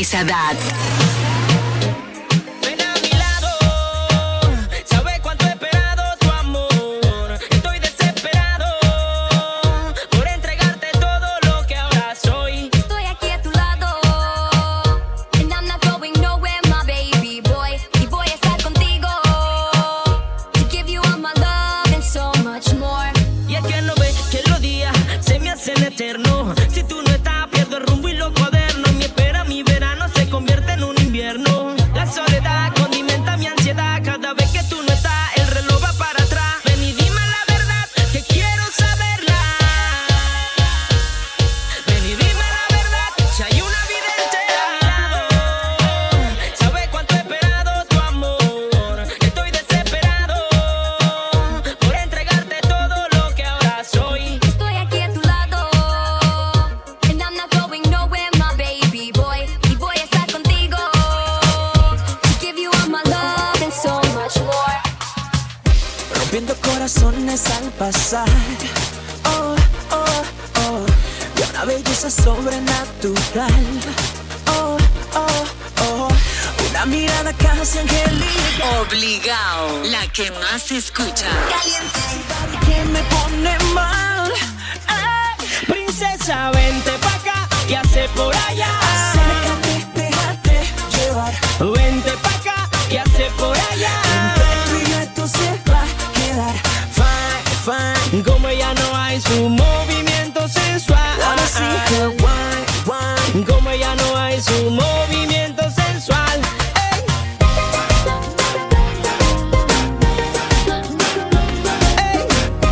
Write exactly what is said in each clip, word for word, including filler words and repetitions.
y Sadat. Si tú no estás, pierdo el rumbo y los cuadernos. Mi espera, mi verano se convierte en un invierno. La soledad condimenta mi ansiedad. Cada vez que tú no estás, el reloj va para atrás. Ven y dime la verdad, que quiero saberla. Ven y dime la verdad, si hay una vida entera a mi lado. ¿Sabes cuánto he esperado tu amor? Estoy desesperado por entregarte todo lo que ahora soy. Estoy aquí a tu lado. Rompiendo corazones al pasar, oh, oh, oh, de una belleza sobrenatural, oh, oh, oh, una mirada casi angelical. Obligado, la que más se escucha. Caliente, que me pone mal, eh. Princesa, vente pa' acá, ¿qué hace por allá? Acércate, déjate llevar. Vente pa' acá, ¿qué hace por allá? Entre tú y esto se va a quedar fine, fine. Como ella no hay su movimiento sensual. Así que wine, wine. Como ella no hay su movimiento sensual. Ey. Ey.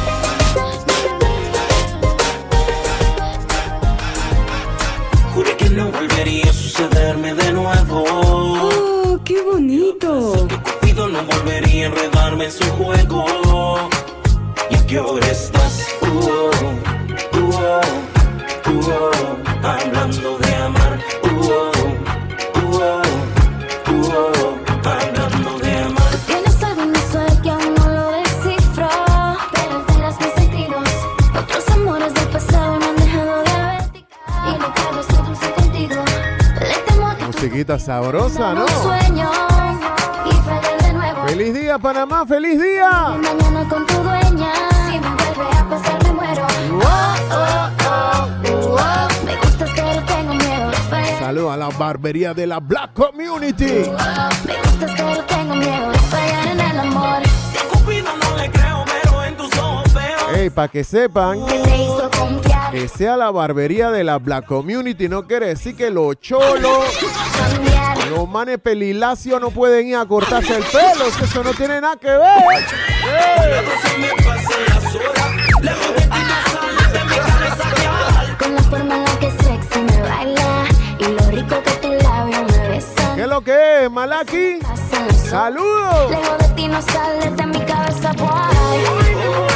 Juré que no volvería a sucederme de nuevo. ¡Oh, qué bonito! Que Cupido no volvería a enredarme en su juego. ¿Y a qué hora estás? Uh, uh, uh, uh, hablando de amar. Uh, uh, uh, uh, hablando de amar. Tienes algo en mi sueño que aún no lo descifro, pero alteras mis sentidos. Otros amores del pasado me han dejado diabética y no quiero ser dulce contigo. Le temo a que Musiquita sabrosa, ¿no? un sueño y fallar de nuevo. ¡Feliz día, Panamá! ¡Feliz día! Mañana con tu dueña, si me vuelve a pasar me muero. Oh, oh, oh, oh. Me gustas pero tengo miedo de fallar. Saludos a la barbería de la Black Community. Me gustas pero tengo miedo de fallar en el amor. A Cupido no le creo, pero en tus ojos veo. Ey, para que sepan, Que te hizo confiar, que sea la barbería de la Black Community no quiere decir que los cholos, cambiar. los manes pelilacios no pueden ir a cortarse el pelo. Eso no tiene nada que ver. Ey. Se me pasan las horas, lejos de ti no sales de mi cabeza ya. Con la forma en la que sexy me baila y lo rico que tus labios me besan. ¿Qué es lo que es, Malaki? Pasan las horas, ¡Saludos! lejos de ti no sales de mi cabeza, boy.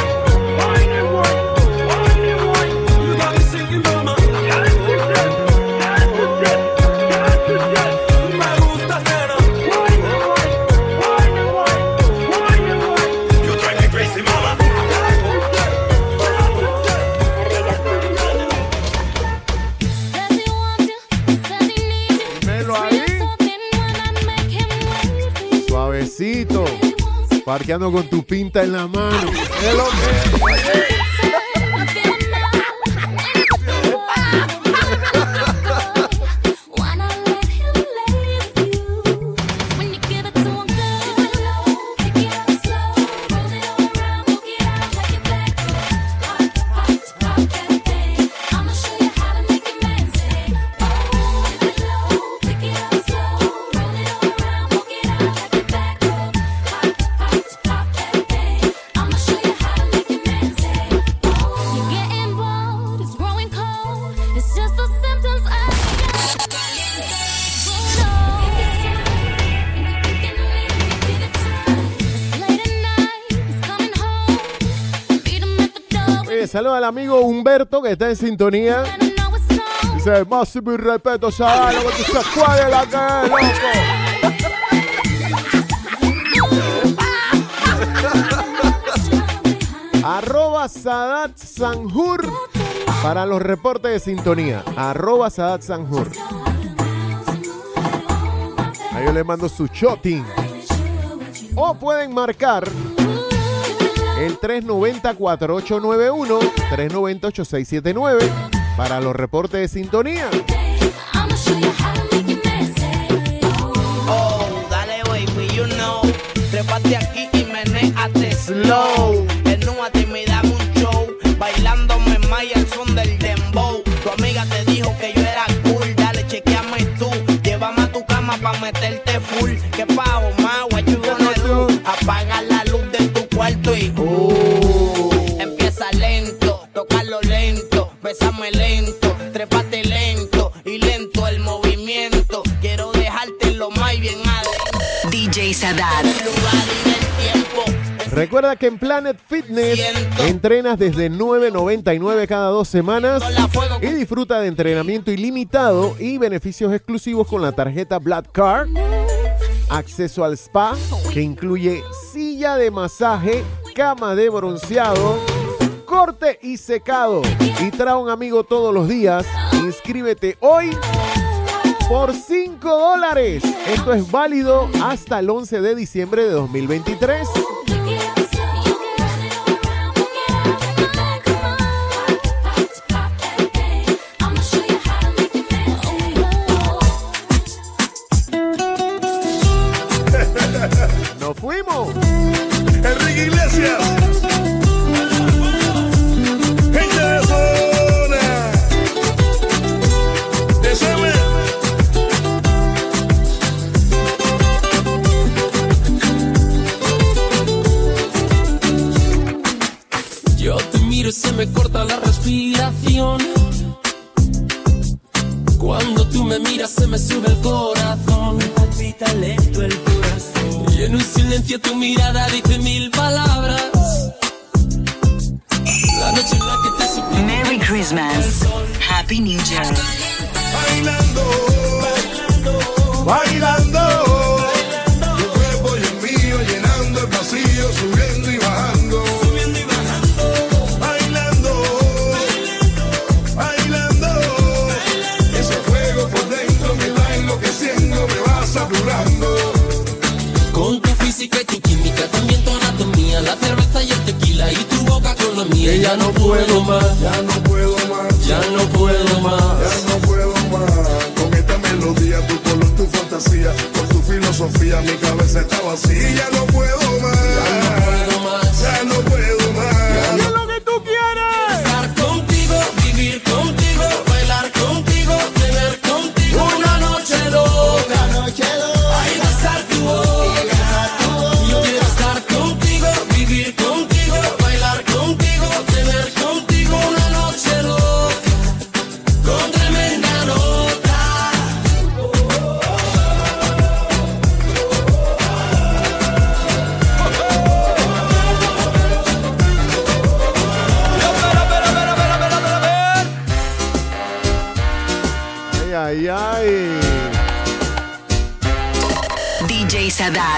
You got me singing, mama. Me gusta, nena. You drive me crazy, mama. Dímelo ahí. Suavecito. Parqueando con tu pinta en la mano. ¿Qué es lo que? Saludos al amigo Humberto que está en sintonía. Dice, más mi respeto, chaval, que tú sabes cuál es la que es, loco. Arroba Sadat Sanjur para los reportes de sintonía. Arroba Sadat Sanjur. Yo les mando su shotting. O pueden marcar el tres nueve cero, cuatro ocho nueve uno, tres nueve cero, ocho seis siete nueve para los reportes de sintonía. Oh, dale baby, you know. Trépate aquí y menéate slow. Desnúdate y me dame un show. Bailándome más y el son del dembow. Tu amiga te dijo que yo era cool. Dale, chequeame tú. Llévame a tu cama pa' meterte full. ¿Qué pago, ma? What you gonna do? Apaga la luz de tu cuarto y uh, empieza lento, tócalo lento, bésame lento, trépate lento y lento el movimiento. Quiero dejarte lo más bien adentro. D J Sadat. Recuerda que en Planet Fitness entrenas desde nueve noventa y nueve cada dos semanas y disfruta de entrenamiento ilimitado y beneficios exclusivos con la tarjeta Black Card. Acceso al spa que incluye silla de masaje, cama de bronceado, corte y secado. Y trae a un amigo todos los días. Inscríbete hoy por cinco dólares. Esto es válido hasta el once de diciembre de dos mil veintitrés. ¡Nos fuimos! Enrique Iglesias. Gente de zona. Desame. Yo te miro y se me corta la respiración. Cuando tú me miras se me sube el corazón. Me palpita lento el corazón. Y en un silencio tu mirada dice mil palabras. La noche en la que te supe. Merry Christmas. Happy New Year. Bailando, bailando, bailando. Tu cuerpo y el mío llenando el vacío, subiendo y bajando. Subiendo y bajando. Bailando, bailando, bailando. Ese fuego por dentro me va enloqueciendo, me va saturando. Con tu física y tu química, también tu anatomía, la cerveza y el tequila y tu boca con la mía. Que ya no puedo más, ya no puedo más, ya no puedo más, ya no puedo más. Con esta melodía, tu color, tu fantasía, con tu filosofía, mi cabeza está vacía. Ya no puedo más, ya no puedo más, ya no puedo más. ¿Qué es lo que tú quieres? Estar contigo, vivir contigo, bailar contigo, tener contigo una noche loca, una noche loca. Ay, besar tu boca. Yo quiero estar contigo, vivir contigo, bailar contigo, tener contigo una noche loca, con tremenda nota. Ay, ay, ay. D J Sadat.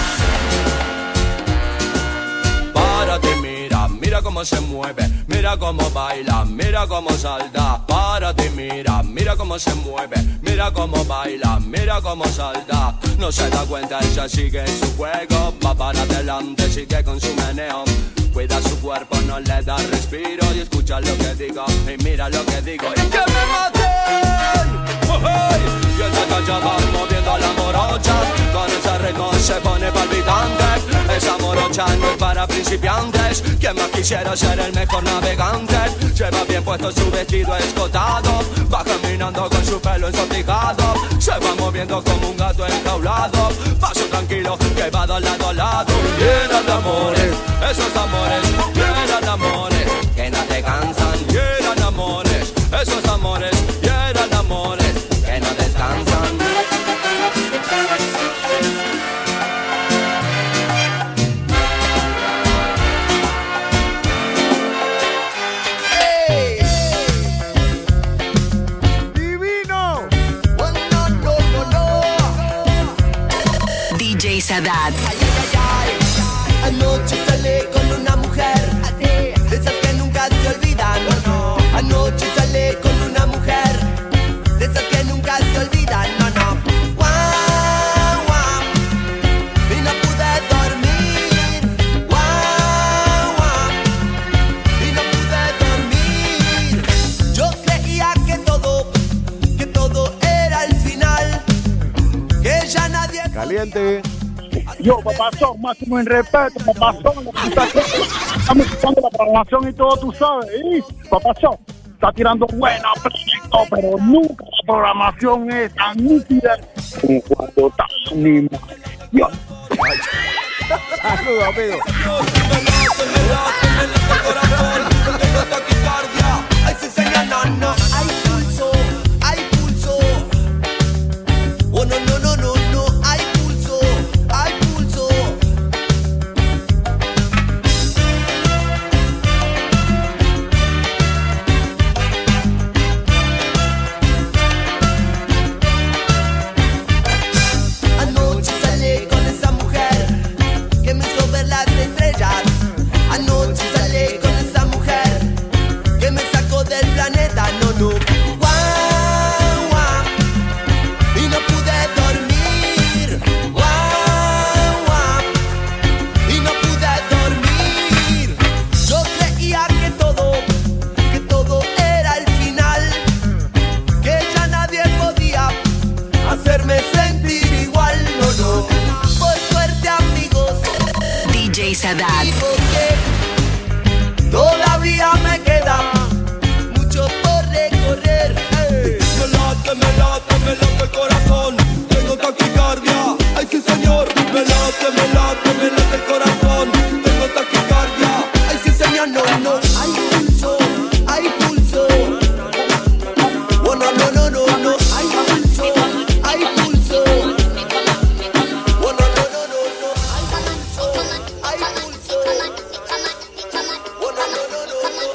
Párate, mira, mira cómo se mueve, mira cómo baila, mira cómo salta. Párate, mira, mira cómo se mueve, mira cómo baila, mira cómo salta. No se da cuenta, ella sigue en su juego, va para adelante, sigue con su meneo. Cuida su cuerpo, no le da respiro y escucha lo que digo y mira lo que digo. ¡Y que me maten! ¡Oh, hey! Y esta cancha va moviendo la morocha, con ese ritmo se pone palpitante. Esa morocha no es para principiantes, quien más quisiera ser el mejor navegante. Lleva bien puesto su vestido escotado, va caminando con su pelo ensortijado. Se va moviendo como un gato enjaulado, paso tranquilo que va de lado a lado. Llenan de amores, esos amores, llenan de amores, que no te cansan. Llenan de amores, esos amores, llenan de amores, que no descansan. ¡Divino! D J Sadat. Anoche salí con una mujer, de esas que nunca se olvidan. No, no. Anoche salí con una mujer, de esas que nunca se olvidan. No, no. Wow, Caliente. Yo, papazón, máximo en respeto, papazón. Estamos escuchando la programación y todo, tú sabes. Y, papazón, está tirando buena, pero, pero nunca la programación es tan nítida como cuando está animada. Yo. Saludos, amigo. Ay, sí, señor, no, no. Hay pulso, hay pulso. Oh, no, no, no, no, no. Hay pulso, hay pulso. Anoche salí con esa mujer que me hizo ver las estrellas. Anoche salí con esa mujer que me sacó del planeta, no, no. Guau, guau. Y no pude dormir. Guau, guau. Y no pude dormir. Yo creía que todo, que todo era el final, que ya nadie podía hacerme sentir igual, no, no. Por suerte, amigos, D J Sadat. digo que todavía me queda mucho por recorrer. Hey. Me late, me late, me late el corazón. Tengo taquicardia. Ay, sí, señor. Me late, me late, me late el corazón. Tengo taquicardia. Ay, sí, señor. No, no. Hay pulso, hay pulso. Oh, no, no, no, no, no. Hay pulso, hay pulso. Oh, no, no, no, no, no. Hay pulso, hay pulso. Oh, no, no, no, no, no.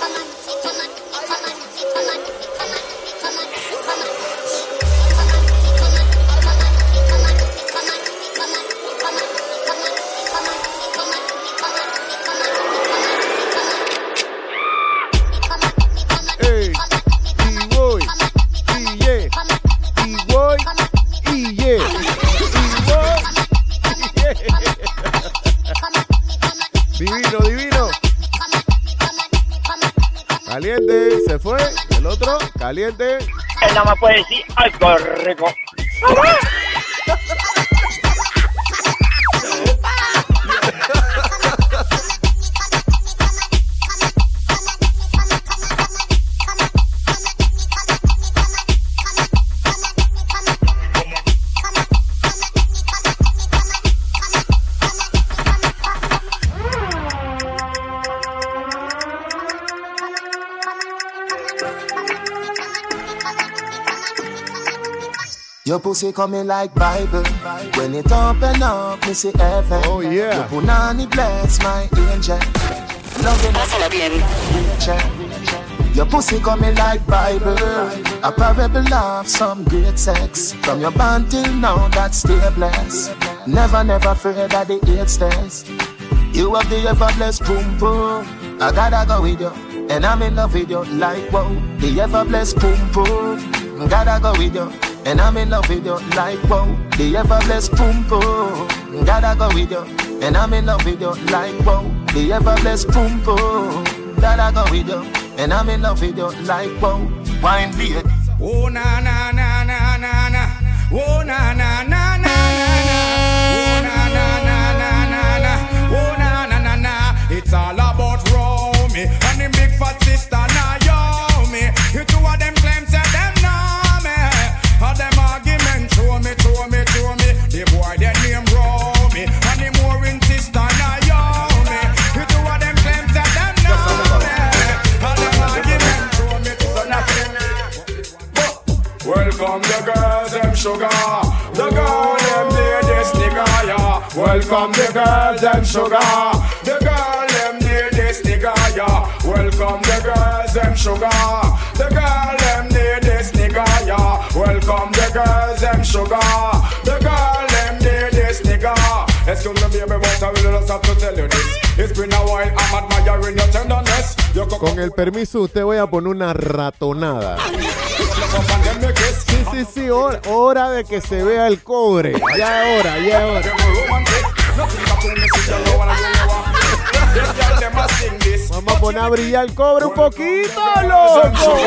Ey, y voy, y yeah, y voy, y yeah, y voy, y yeah. Divino, divino. Caliente, se fue. El otro, caliente. Él nada más puede decir algo rico. Your pussy coming like Bible. When it open up, me see heaven. Oh yeah. Your punani bless my angel. Loving Pásala bien. angel. Your pussy coming like Bible. A parable of some great sex. From your band till now, that's still blessed. Never, never afraid that the eight stairs. You have the ever blessed boom boom. I gotta go with you, and I'm in love with you like wow. The ever blessed boom boom. Gotta go with you. And I'm in love with you like wow. The ever blessed boom boom. Gotta go with you. And I'm in love with you like wow. The ever blessed boom boom. Gotta go with you. And I'm in love with you like wow. Wine beer. Oh na na na na na na. Oh na na na na na na. Oh na na na na na na. Oh na na na na. It's all about Romy and the big fat sister Naomi. You two of them claims that them know me. All them argument show me, show me, show me. The boy their name Romy and the more in sister Naomi. You two of them claims that them know me. All them argument show me, show me. Welcome the girls, them sugar. The girl, them need this nigga, yeah. Welcome the girls, them sugar. The girl, them need this nigga, yeah. Welcome the girls, them sugar. The girl, them need this nigga, yeah. Welcome the girls, them sugar. The girl, them need this nigga. Excuse me, baby, but I really just have to tell you this. It's been a while, I'm admiring your tenderness. Con el permiso, usted voy a poner una ratonada. Sí, sí, sí, hora, hora de que se vea el cobre. Ya es hora, ya es hora. Vamos a poner a brillar el cobre un poquito, loco.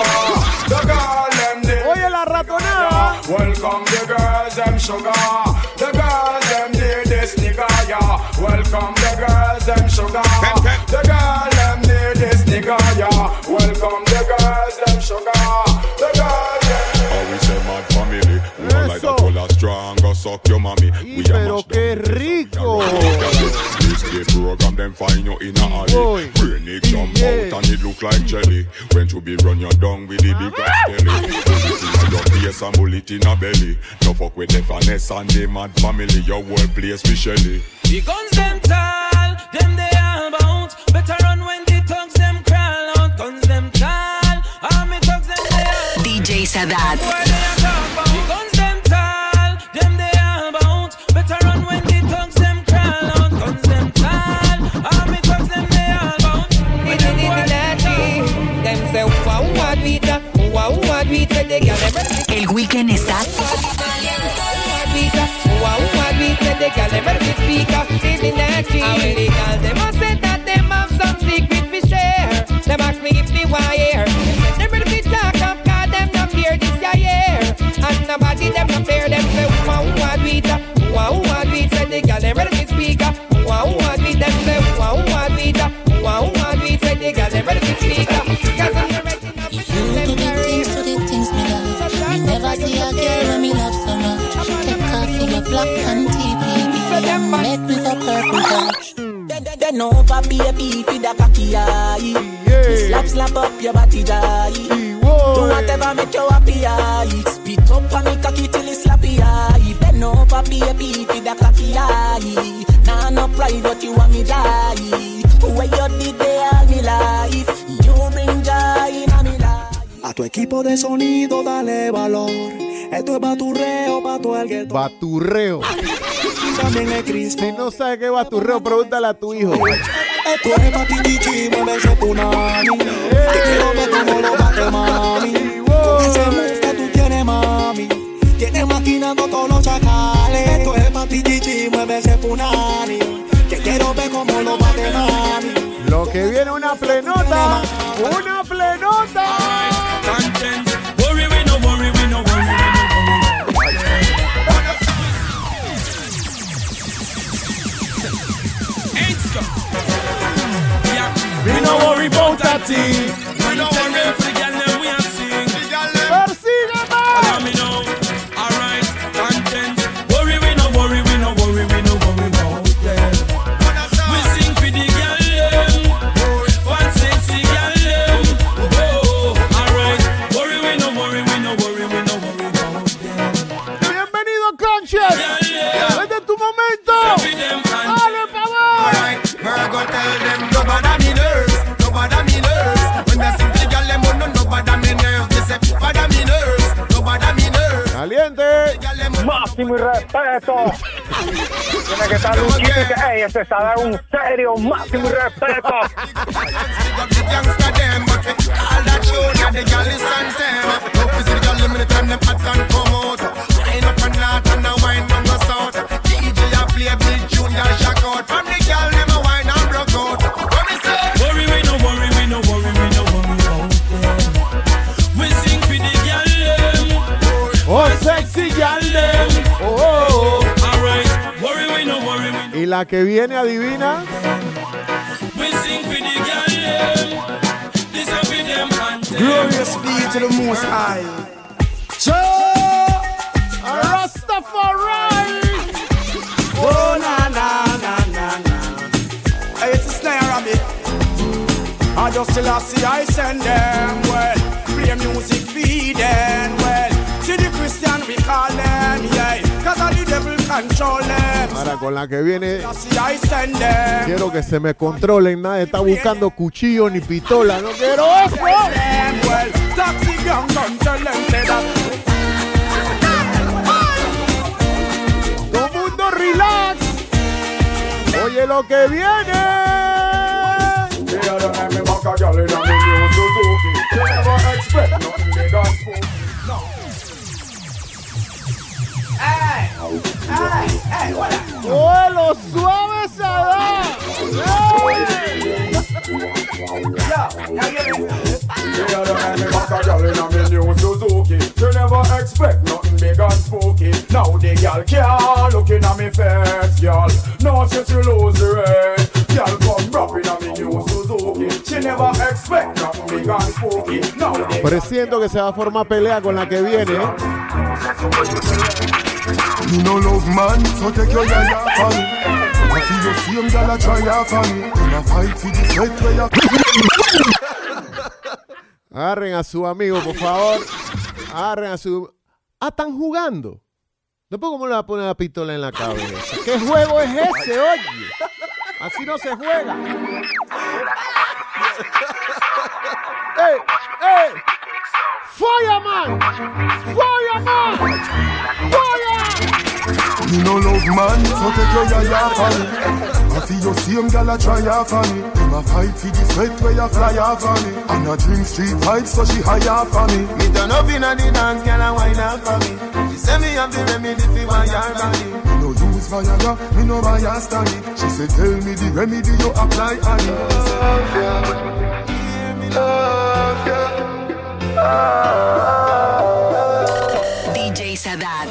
Oye, la ratonada. Welcome the girls, them sugar. The girl sugar. The girl them need this nigga, yeah. Welcome the girls them sugar. The girls them. How we say mad family. Woman like a full of strong, go suck your mommy. Y pero qué rico. This day program them find you in a alley. Brain it jump out and it look like jelly. When you be run your down with the big ass belly. Bullet in your face and bullet in a belly. No fuck with the finesse and the mad family. Your whole place be Shelly. The guns them tall, them they all bounce. Better run when the thugs them crawl out. Guns them tall, army thugs them they all. D J Sadat. Where they a talk about? The guns them tall, them they all bounce. Better run when the thugs them crawl out. Guns them tall, army thugs them they all bounce. It is in the natty. Them say wow wow vita, wow wow vita. They got never. El weekend está. Wow wow vita. They got never be speaker. In the natty. How illegal they must say that they have some secret we share. Them ask me if they wire. Never be talk of God. Them not fear this year. And nobody them not fear. Them say wow wow vita, wow wow vita. They got never be speaker. Wow wow vita. Them say wow wow vita, wow wow vita. They got never be speaker. Cause I'm the right thing. If you do the things to the things me love, me never see a girl when me love so much. Take off your black and T P B, make me the purple touch. They know papi happy for the cocky eye. Slap slap up your body die. Do whatever make you happy eye. Spit up on me cocky till it's slappy eye. They know papi happy for the cocky eye. Nah no pride but you want me die. Where you did they all me life. You bring joy in me life. A tu equipo de sonido dale valor. Esto es baturreo pa' todo el gueto. Baturreo. También es crispy. Si no sabes qué es baturreo, pregúntale a tu hijo. Esto es pa' ti, chichi, mueve ese punani. Que quiero ver cómo lo bate, mami. Con ese move que tú tienes, mami. Tienes maquinando todos los chacales. Esto es pa' ti, chichi, mueve ese punani. Que quiero ver cómo lo bate, mami. Lo que viene una plenota. Una plenota. Worry, we no worry, we no worry. We no worry about that thing. We no worry if the girl them we a sing. Allow me know. Alright, content. Worry, we no worry, we no worry, we no worry about them. We sing for the girl them. One sexy girl them. Oh, alright. Worry, we no worry, we no worry, we no worry about them. Bienvenido, Conscious. Este es tu momento. Dale, pavo. Alright, Virgo tell them no bother me nerves, no bother me nerves. When they sing the girl them no no bother me nerves. They say bother me nerves, no bother me nerves. Caliente. Máximo y respeto. Tiene que estar un chico que ey, este se da un serio máximo y respeto. Worry, we no worry, we no worry, we no worry about them. We sing for the girl them. Oh, sexy girl them. Oh, alright. Worry, we no worry, we no. Y la que viene, adivina. We sing for the girl them. This a for them and them. Glorious be to the Most High. Rastafari. Oh na na na na na. Hey, it's a snare rabbit. I just still I see I send them. Well, play music feed them. Well, see the Christian we call them, yeah. Cause all the devil control them. Ahora con la que viene, I see I send them. quiero que se me controlen. Nadie está buscando cuchillo ni pistola. No quiero eso. Well, taxi gang come tell them say that. Todo mundo relax. Oye lo que viene. ¡Oh, lo suave se da! You never expect nothing big and spooky. Now the girl can't looking at me face, girl. No, she to lose the race. Girl come Presiento que se va a formar pelea con la que viene. You no love man, so take your yaya for me. I feel the same girl a try for me. In a fight for the sweat where you. Agarren a su amigo, por favor. Agarren a su... Ah, están jugando. Después, ¿cómo le va a poner la pistola en la cabeza? ¿Qué juego es ese, oye? Así no se juega. ¡Ey! ¡Ey! ¡Fireman! ¡Fireman! ¡Fire! You no love man, so take your yaya for me. I feel the same girl a try for me. In a fight for the sweat where you fly for me. And a drink street fight, so she higher for me. Me turn up in a the dance, girl a wine up for me. She say me have the remedy for my your body. Me no use Viagra, me no buy a stanny. She say tell me the remedy you apply on it. Love ya, love ya. D J Sadat.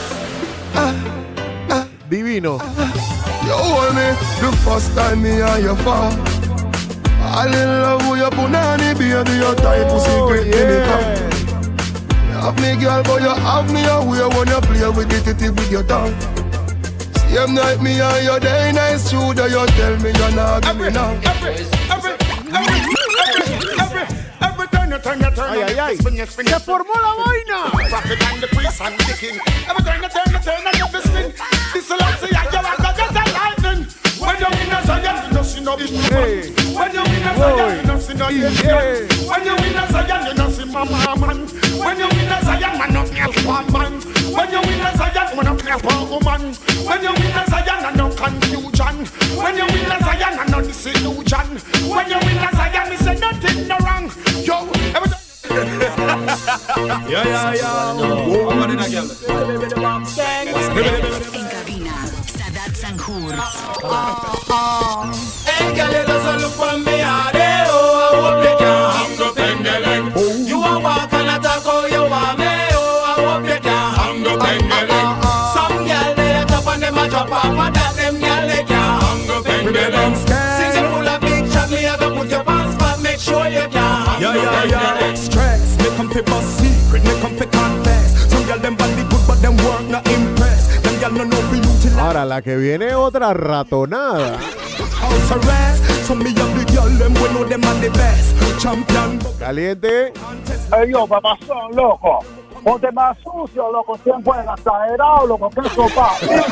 Divino. You hold me the first time me and you fall. All in love with your punani, baby, your type pussy great yeah. You have me girl, but you have me away when you play with the titty with your tongue. Same night me and you day nice true that you tell me you're not give me now. Every, every, every, every, every, every time you turn, you turn, ay, ay, ay. Spin, you spin, ¡Se formó la vaina! Traffic and the priest and the king. Every time you turn, you turn, and you spin. This is like say you are God, just like lightning. When you win a Zion, you don't see no business. When you win a Zion, you don't see no business. When you win a Zion, you don't see mama man. When you win a Zion, man, not me one man. When you win a Zion, man, not me one woman. When you win a Zion, and no confusion. When you win a Zion, and no disillusion. When you win a Zion, me say nothing no wrong. Yo, every time. Yeah, yeah, yeah. I'm running again. En cabina, Sadat Sanjurz. Hey, girl, you just look for me, I oh, I hope you can hang up in the leg. You are walk and attack, oh, you are me, oh, I hope you can hang up in the leg. Some girl, they drop and them a drop off, and that them girl, they can hang up in the leg. Since you full of big shot, me have to put your pants back, make sure you can hang yeah, up yeah, in yeah. the leg. Stress, make them feel secret, make them feel confess. Some girl, them body good, but them work not impressed. Them girl, no know for you till Ahora, la que viene otra ratonada. house arrest. Some me have the girl, them we know them are the best. Champion. Caliente. Ey, yo, papazón, loco. Ponte más sucio, loco. Tiempo en exagerado, loco. ¿Qué sopa?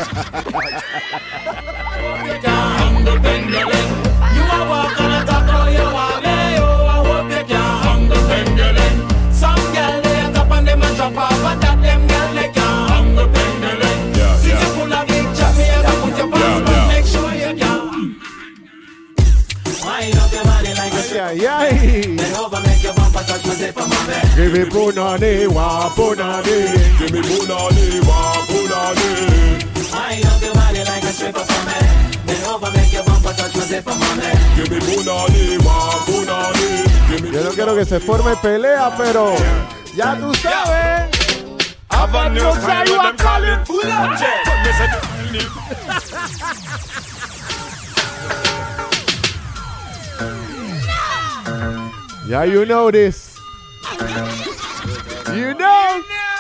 You are walking and talk how you are me, oh, I hope you can hang the pendulum. Some girl they top and them a drop off, but that them girl they can hang the pendulum. Yeah, since yeah. You full of big chop, me have to put your pants back, make sure you can. Wind up your body like a strip. Ay, ay. Then over make your bumper touch my zipper, mama. Give me punani, wa punani. Give me punani, wa punani. Wind up your body like a stripper for me. Then over make your bumper touch my zipper, mama. Give me punani, wa punani. Yo no quiero que se forme pelea, pero ya tú sabes. Avenue style what them call it. Yeah, you know this. You know.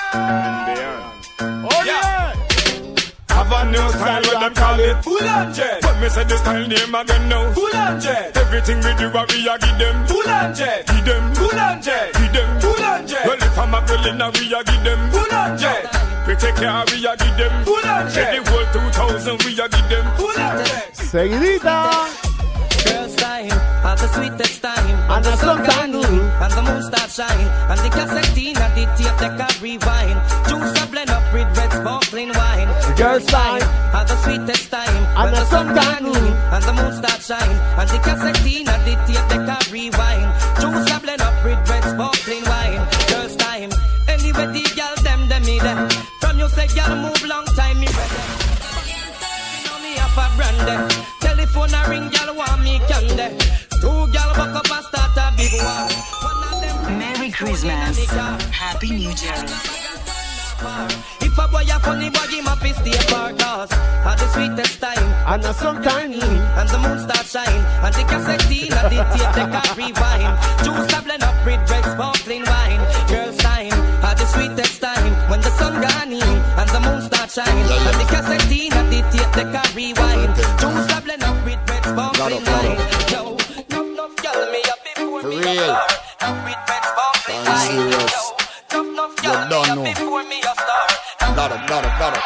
Oh yeah. Avenue style what them call it. Full on jet. When me say the style name again now. Full on jet. Everything we do, we a give them. Full on jet. Give them. Full on jet. Give them. Full on jet. Well, if I'm a girl in a, we a give them. Full on jet. We take care, we a give them. Full on jet. The whole two thousand, we a give them. Full on jet. Seguidita. Girls time, have the sweetest time, and the sun shining, and the moon start shine, and the cassette and the tape deck a rewind. Juice a blend up with red sparkling wine. Girls time, have the sweetest time, and the sun shining, and the moon start shine, and the cassette and the tape deck a rewind. Juice a blend up with red sparkling wine. Girls time, anyway the girl them them me them. From you say girl move long time me ready. You know me up a brand. Telephone a ring, girl want me candy. Two girl back up and start a big war. Merry Christmas. Happy New Year. If a boy a funny boy, him a piss the apart us. At the sweetest time, and the sometime, and the moon start shine, and the cassette in and the tape they can rewind. Juice a blend up with red sparkling wine. Girls time, at the sweetest time, when the sun gone in and the moon start shine, and the cassette in and the tape they can rewind. Juice a blend up with red sparkling wine. Yo, no no girl me up before me a star, up with red sparkling wine. Yo, no no girl me up before me a star. Got it, got it, got it.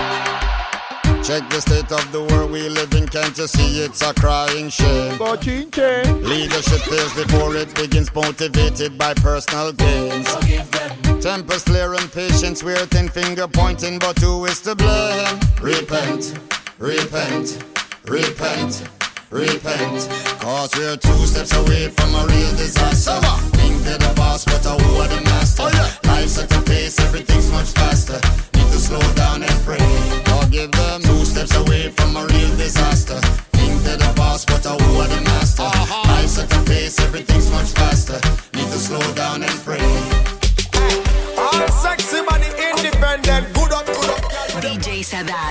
Check the state of the world we live in, can't you see it's a crying shame? Leadership fails before it begins, motivated by personal gains. Tempers flare and patience, we're ten finger pointing, but who is to blame? Repent, repent, repent, repent. Cause we're two steps away from a real disaster. Think they're the boss, but who are the master? Oh, yeah. Life's at a pace, everything's much faster. Need to slow down and pray. Forgive them. Two steps away from a real disaster. Think they're the boss, but who are the master? Uh-huh. Life's at a pace, everything's much faster. Need to slow down and pray. All sexy money independent, good up, good up. D J Sadat.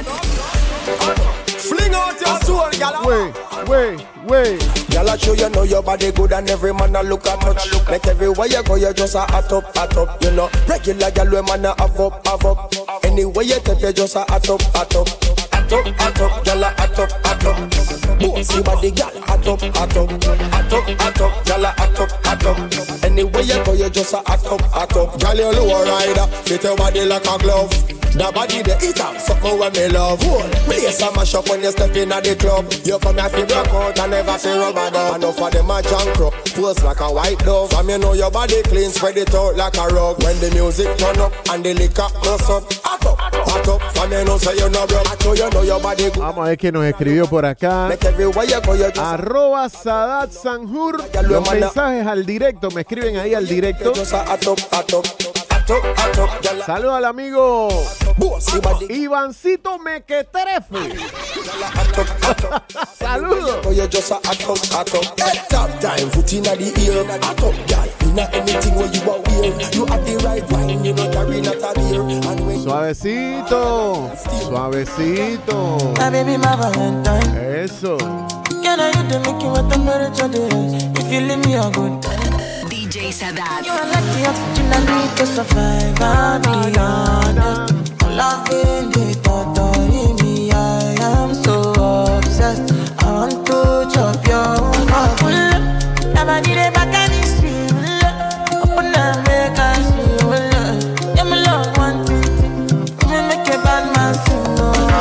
Fling out your soul, y'all. Wait, wait, wait. Y'all show you know your body good and every man a look at touch. Make everywhere you go, you just a hot up, hot up. You know, regular y'all we man a have up, have up. Anywhere you take, you just a hot up, hot up. Hot up, hot up, y'all a hot up, hot up. Bossy body, y'all hot up, hot up. Hot up, hot up, y'all a hot up, hot up. Anywhere you go, you just a hot up, hot up. Y'all you low rider, fit your body like a glove. The body they eat up, something when me love. Place a mash up when you step in at the club. You come here fi rock out and never fi rubber down. Enough of them a junk up, pose like a white dove. From you know your body clean, spread it out like a rug. When the music turn up and the liquor goes up, hot up, hot up. From you know say you no broke, I know you know your body good. Vamos a ver qué nos escribió por acá. Arroba Sadat Sanjur. Los mensajes al directo, me escriben ahí al directo. Saludos al amigo Ivancito Mequetrefe. Saludos. Suavecito, suavecito. Eso. Can I hit the making what temperature is? If you leave me a good D J Sadat. You are like the oxygen I need to survive. I'll be honest. Loving the thought of me. I am so obsessed. I want to chop your heart. Never did it back on the street. Open and make us feel. Yeah, my love one thing. Me make a bad man sing.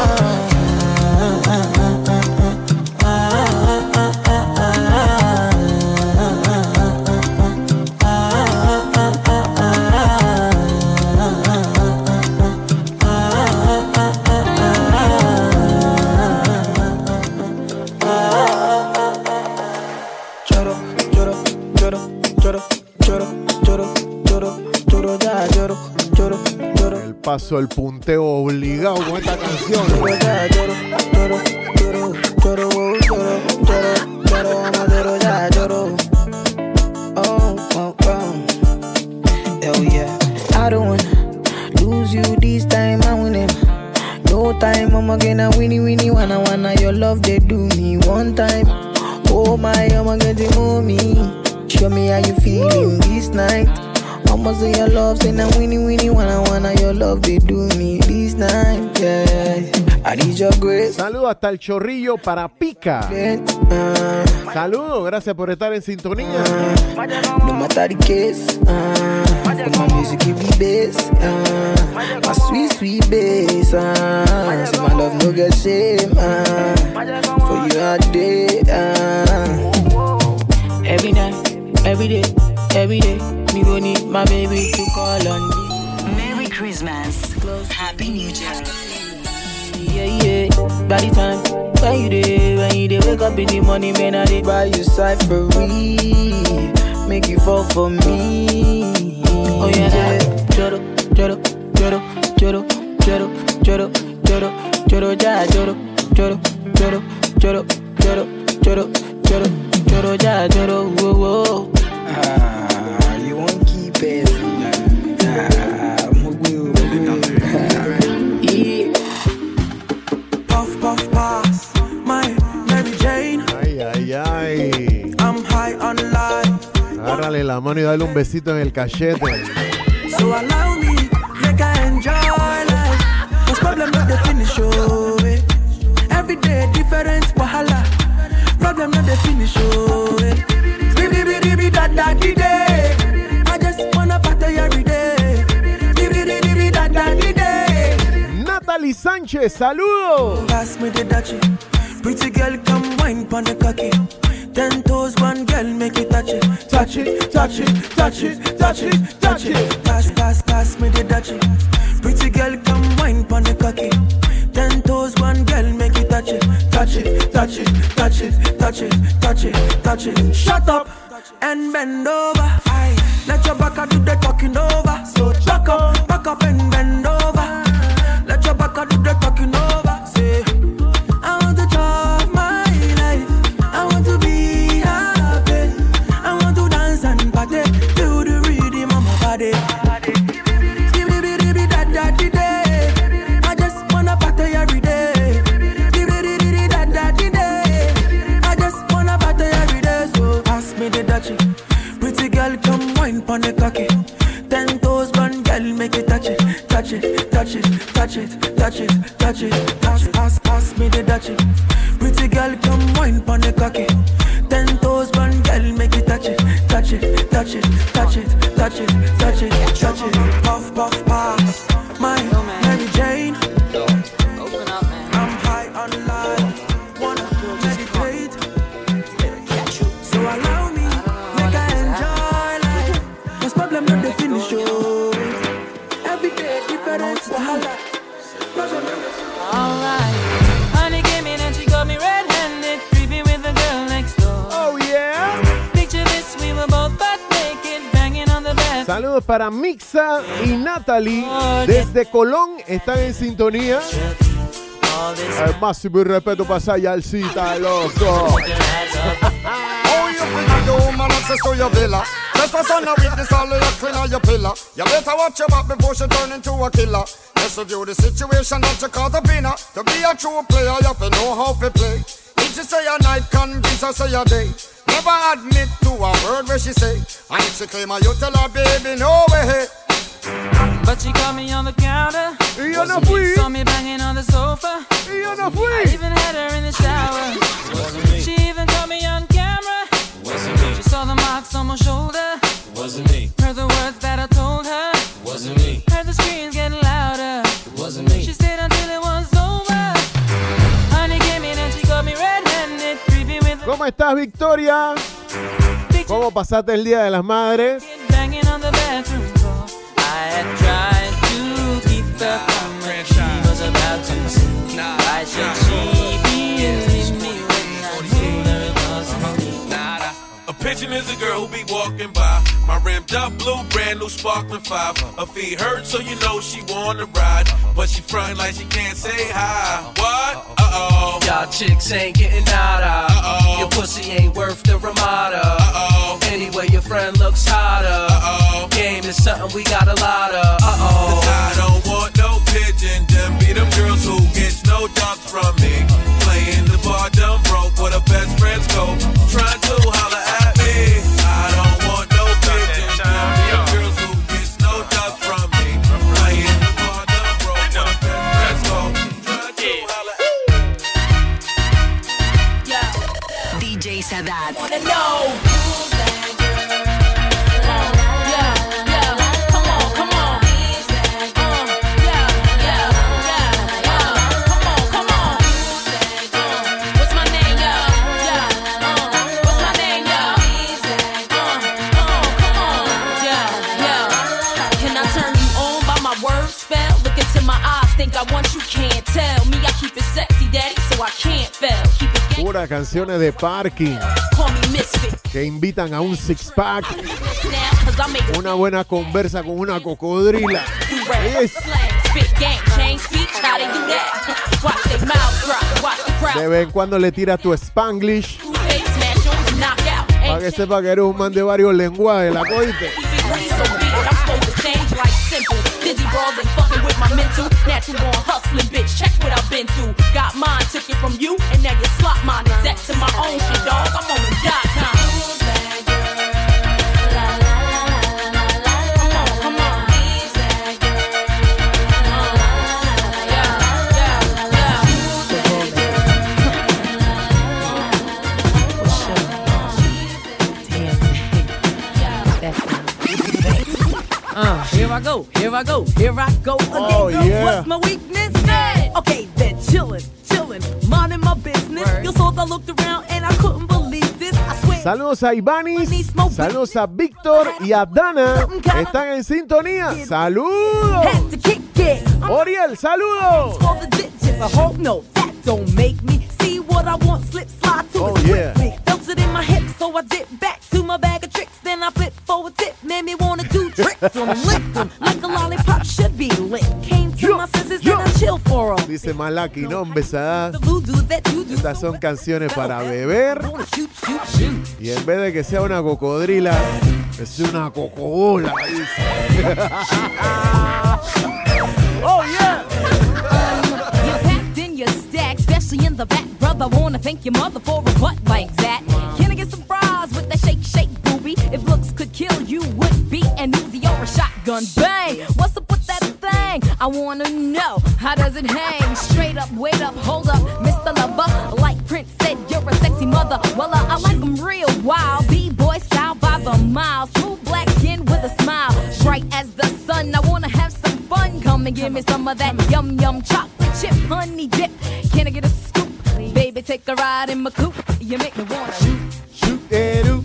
Paso el punteo obligado con esta canción. Oh, oh, oh. Hell yeah. I don't wanna lose you this time, I win him. No time, I'm gonna winnie winnie wanna wanna your love they do me one time. Oh my, I'm gonna move me. Show me how you feeling this night. I'ma say your love, say now winnie winnie wanna wanna your love they do me this night, yeah. I need your grace. Saludos hasta el Chorrillo para Pica. Saludos, gracias por estar en sintonía. No matter the case, uh, my music give me bass, uh, my sweet sweet bass, uh, so my love no get shame, uh, for you all day, uh, every night, every day, every day. Me go need my baby to call on me. Merry Christmas. Happy New Year. Yeah, yeah. By the time when you day, when you day, wake up in the morning, man, I did buy you cyphery. Make you fall for me. Oh yeah, Joro, Joro, Joro, Joro, Joro, Joro, Joro, Joro, ja, Joro, Joro, Joro, Joro, Joro, Joro, Joro, Joro, ja, Joro, whoa, whoa. Ah. Won't keep it. Ah, mano y darle un besito en el cachete. So allow me, make I enjoy life. Cause problem not the finish, oh, eh. Every day different wahala. Problem not the finish, oh, eh. Bibi bibi bibi da da di day. I just wanna party every day. Bibi bibi bibi da da di day. Natalie Sánchez, saludos. Pass me the dachi. Pretty girl, come wine pon the cocky. Ten toes, one girl, make it touch it, touch it, touch it, touch it, touch it, touch it. Pass, pass, pass me the dachi. Pretty girl, come wine pon the cocky. Ten toes, one girl, make it touch it, touch it, touch it, touch it, touch it, touch it, touch it. Shut up and bend over. Let your back do the talking over. So back up, back up and bend over. Let your back do the talking over. Say, I want to talk my life. I want to be happy. I want to dance and party to the rhythm of my body. I just wanna party every day. I just wanna party every day. So pass me the dachi. Pretty girl, come wine pon the cocky. Ten toes, one girl, make it touch it, touch it, touch it, touch it, touch it, touch it. Pass, pass, pass me the dachi. Pretty girl, come wine pon the cocky. Ten toes, one girl, make it touch it, touch it, touch it, touch it, touch it, touch it, touch it. Puff, puff, pass. My Mary Jane. I'm high on life. Wanna meditate. So allow me, make I enjoy life. Cause problem not the finish, oh. Every day different wahala. Alright. Honey came in and she got me red-handed, creepy with the girl next door. Oh yeah. Picture this, we were both butt naked, banging on the bed. Saludos para Mixa y Natalie. Desde Colón están en sintonía. El máximo y respeto para Sayalcita, loco. Oh, you bring the woman access to your villa. Just for son of witness, all of your clean on your pillar. You better watch your back before she turn into a killer. Let's review the situation that you caught up in her. To be a true player, you have to know how to play. If she say a night, convince her say a day. Never admit to a word where she say. And if she claim her, you tell her, baby, no way. But she caught me on the counter. Y yo no fui. Saw me banging on the sofa. Y yo no fui. I even had her in the shower. Wasn't me. She even caught me on camera. Wasn't me. She saw the marks on my shoulder. Wasn't me. Heard the words that I told her. Wasn't me. Heard the screams getting louder. Wasn't me. She stayed until it was over. Honey came in and she got me red-handed, creepy with the ¿Cómo estás, Victoria? ¿Cómo pasaste el Día de las Madres? banging on the bathroom floor. I had tried to keep her from when she was about to see. Why should she believe me when I told her it wasn't me? Nada. A pigeon is a girl who be walking by. My rimmed up blue, brand new sparkling five. Her feet hurt, so you know she wanna ride. But she frontin' like she can't say hi. What? Uh-oh. Y'all chicks ain't getting nada. Uh-oh. Your pussy ain't worth the Ramada. Uh-oh. Anyway, your friend looks hotter. Uh-oh. Game is something we got a lot of. Uh-oh. I don't want no pigeon. Them be them girls who get no ducks from me. Playing the bar dumb broke where the best friends go. Trying to holler at me. I don't want no pigeon. Them be them girls who get no ducks from me. Playing the bar dumb broke where the best friends go. Trying to holler at me. D J Sadat. Wanna know who's that girl? Yeah, yeah, come on, come on. Uh, yeah, yeah, yeah, yeah. Come on, come on. Uh, what's my name, y'all? Yeah, uh, what's my name, y'all? Uh, uh, come on. Yeah, yeah. Can I turn you on by my word spell? Look into my eyes, think I want you, can't tell. Me, I keep it sexy, daddy, so I can't fail. Keep it gang. Puras canciones de parking Call me misfit. que invitan a un six pack, Now, cause I make una buena conversa con una cocodrila. Es- slang, spit game, change speech, how they do that? Watch they mouths drop, watch the crowd. De vez en cuando le tiras tu Spanglish Hey, smash on, knock out. para que sepa que eres un man de varios lenguajes, ¿la cogiste? Keep so big, I'm supposed to change like simple. Dizzy balls ain't fucking with my mental. Natural born hustling, bitch. Check what I've been through. Got mine, took it from you, and now you slot mine. Exact to my own shit, dog. I'm on the dot com. Here I go, here I go, here I go again. Oh, Girl, yeah. what's my weakness? Hey. Okay, then chillin', chillin', minding my business. Yo, so I looked around and I couldn't believe this. I swear. Saludos a Ivanis, saludos a Víctor y a Dana. Están en sintonía. ¡Saludos! Oriel, saludos. For the ditches, I hope no, that don't make me see what I want, slip, slide to Oh, it yeah. quickly. Felt it in my hips, so I dip back to my bag of tricks. Then I flip forward tip, made me wanna do tricks on them, lick them like a lollipop should be lit. Came to my senses and I chill for a Dice Malaki, no, empezada. Estas son canciones para beber. Y en vez de que sea una cocodrila, es una cocobola. dice. Oh yeah. You're packed in your stack, especially in the back, brother. Wanna thank your mother for a butt like that. Can I get some fries with that shake, shake, booby? If looks could kill you, would be an Uzi or a shotgun. Bang! What's up with that thing? I wanna know, how does it hang? Straight up, wait up, hold up, Mister Lover. Like Prince said, you're a sexy mother. Well, uh, I like them real wild, B-boy style by the mile. Smooth black skin with a smile, bright as the sun. I wanna have some fun. Come and give me some of that yum yum chocolate chip honey dip. Can I get a scoop? Baby, take a ride in my coupe. You make me wanna shoot, shoot, shoot,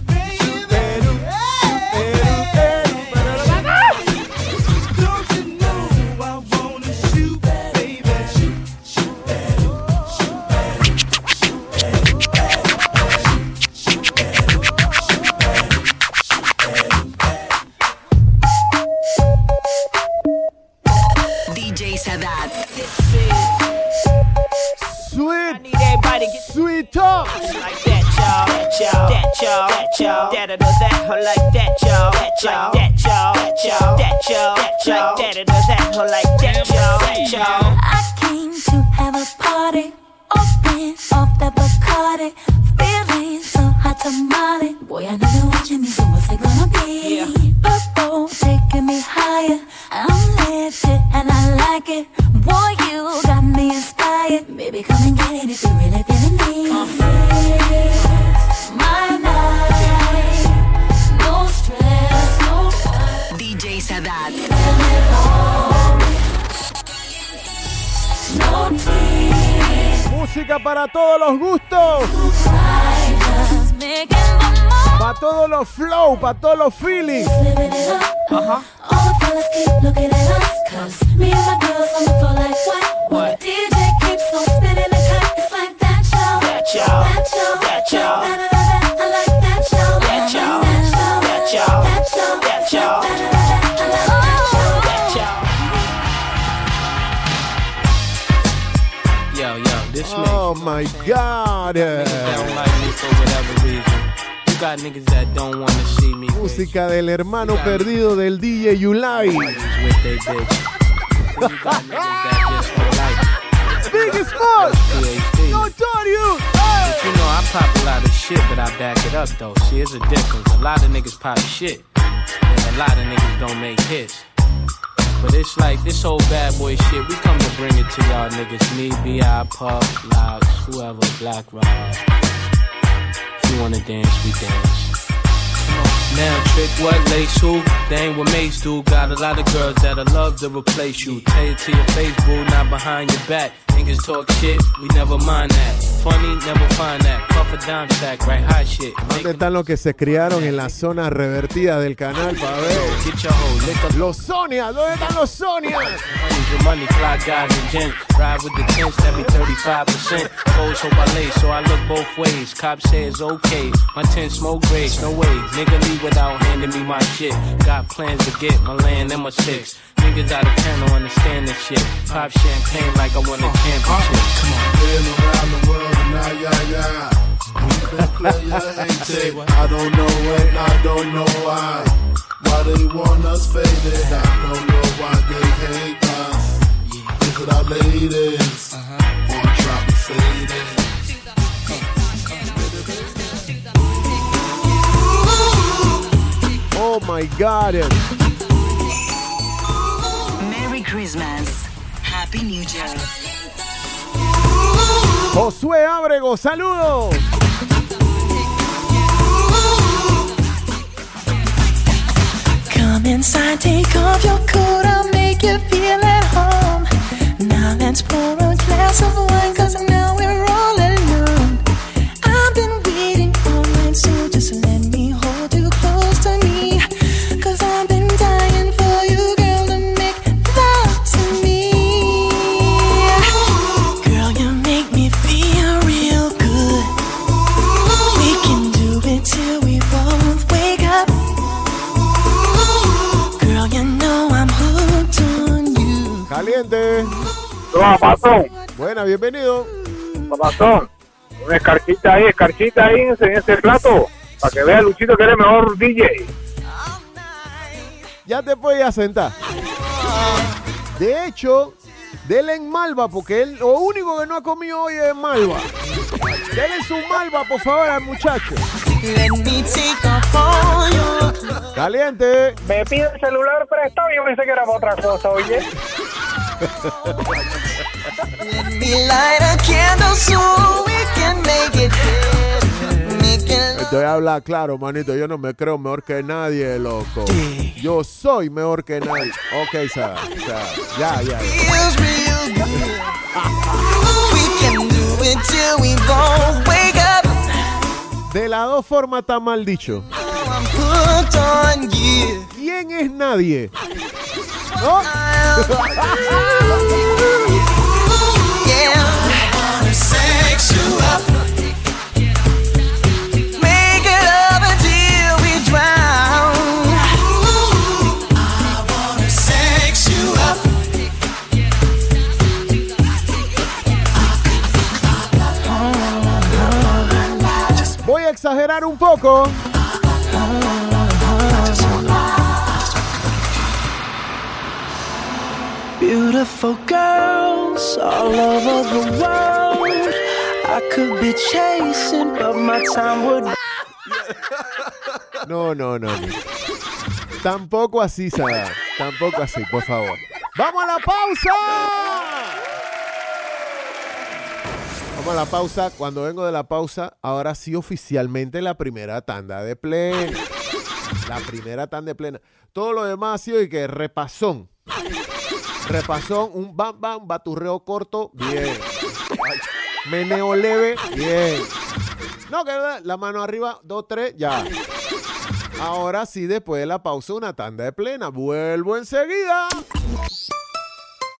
D J Sadat. Sweet, sweet talk. Like that, y'all. That, y'all. That, y'all. That, y'all. That, that, that, her like that, y'all. That, y'all. That, y'all. That, y'all. That, y'all. That, y'all. That, that, her like that, y'all. That, y'all. I came to have a party, open off the Bacardi, feeling so hot tamale. Boy, I know you're watching me, so what's it gonna be? Yeah. Purple taking me higher, I'm lifted and I like it. Boy, you got me inspired. Baby, come and get it if you really feeling me. My night, no stress, no fight. D J Sadat. No tears. Música para todos los gustos. Para todos los flow, para todos los feelings. Uh-huh. All the fellas keep looking at us, cause me and my girls on the floor like what? What? D J keeps on spinning the cut, it's like that, y'all. That, y'all. That, y'all. That, y'all. Da, da, da, da. I like that, y'all. That, y'all. That, y'all. That, That, y'all. y'all. That, y'all. Da, da, da, da. I like that, y'all. That, y'all. Yo, yo, this Oh my God. Niggas that don't like me for whatever reason. You got niggas that don't want to see me. Música del hermano perdido del D J Yulai. With they bitch. Then you got niggas that just don't like it. Big Smalls. Notorious. But you know, I pop a lot of shit, but I back it up though. See, it's a difference. A lot of niggas pop shit, and a lot of niggas don't make hits. But it's like this whole bad boy shit, we come to bring it to y'all niggas. Me, B I, Puff, Lox, whoever, Black Rob. If you wanna dance, we dance. Now, trick what, lace who? They ain't what mates do. Got a lot of girls that'll love to replace you. Tell it to your face, boo, not behind your back. Niggas talk shit, we never mind that. Funny, never find that. Puff a dime sack, right hot shit. ¿Dónde están los que se criaron en la zona revertida del canal para ver? Get your hoe, lick up. Los Sonia, ¿dónde están los Sonia? Money's your money, fly guys and gents. Ride with the tents, that be thirty-five percent. Foes hope I lay, so I look both ways. Cops say it's okay, my tent smoke grades, no way. Nigga leave without handing me my shit. Got plans to get my land and my six. Niggas out of town don't understand this shit. Pop champagne like I won a championship. Come on. Been around the world and I, yeah, yeah. We don't play your hate. I don't know when, I don't know why. Why they want us faded, I don't know why they hate us. Look at our ladies, on drop and faded. Oh my God. Merry Christmas. Happy New Year. Josué Ábrego, saludos. Come Come inside, take off your coat, I'll make you feel at home. Now let's pour a glass of wine, cause now we're all alone. I've been waiting all night, so just let me hold you close to me. Cause I've been dying for you, girl, to make love to me. Girl, you make me feel real good. We can do it till we both wake up. Girl, you know I'm hooked on you. Caliente. Papazón. Buena, bienvenido. Papazón. Una escarchita ahí, escarchita ahí en ese plato. Para que vea Luchito que eres mejor D J. Ya te puedes sentar. De hecho, dele en malva, porque él lo único que no ha comido hoy es malva. Dele su malva, por favor, al muchacho. Caliente. Me pide el celular prestado y yo pensé que era para otra cosa, oye. Te voy a hablar claro, manito. Yo no me creo mejor que nadie, loco. Yo soy mejor que nadie. Ok, Sara. Ya, ya. De las dos formas está mal dicho. ¿Quién es nadie? ¿No? Voy a exagerar un poco. Beautiful girls all over the world. I could be chasing, but my time would. No, no, no, no. Tampoco así, Sara. Tampoco así, por favor. ¡Vamos a la pausa! Vamos a la pausa. Cuando vengo de la pausa, ahora sí oficialmente la primera tanda de plena. La primera tanda de plena. Todo lo demás ha sido y que repasón. Repasón, un bam bam, baturreo corto, bien. Meneo leve, bien. No, que la mano arriba, dos, tres, ya. Ahora sí, después de la pausa, una tanda de plena. Vuelvo enseguida.